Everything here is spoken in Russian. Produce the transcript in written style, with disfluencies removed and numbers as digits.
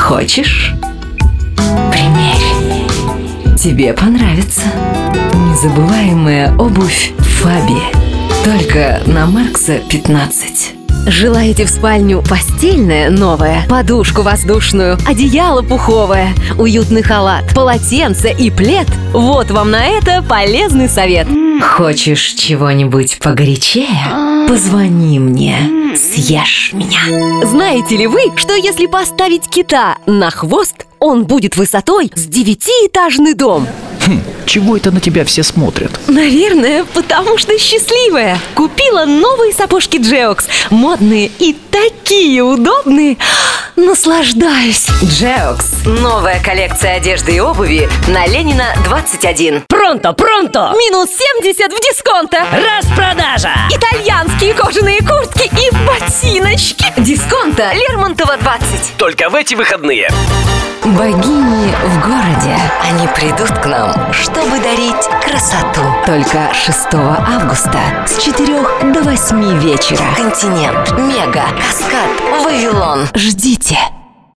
Хочешь? Примерь. Тебе понравится. Незабываемая обувь Фаби. Только на Маркса 15. Желаете в спальню постельное новое, подушку воздушную, одеяло пуховое, уютный халат, полотенце и плед? Вот вам на это полезный совет. Хочешь чего-нибудь погорячее? Позвони мне, съешь меня. Знаете ли вы, что если поставить кита на хвост, он будет высотой с 9-этажный дом? Чего это на тебя все смотрят? Наверное, потому что счастливая. Купила новые сапожки Geox. Модные и такие удобные. Наслаждаюсь. Geox. Новая коллекция одежды и обуви на Ленина 21. Пронто! Минус 70 в дисконте. Распродажа! Итальянские кожаные куртки и ботиночки. Дисконта Лермонтова 20. Только в эти выходные. Богини в городе. Они придут к нам, чтобы дарить красоту. Только 6 августа с 4 до 8 вечера. Континент, Мега, Каскад, Вавилон. Ждите.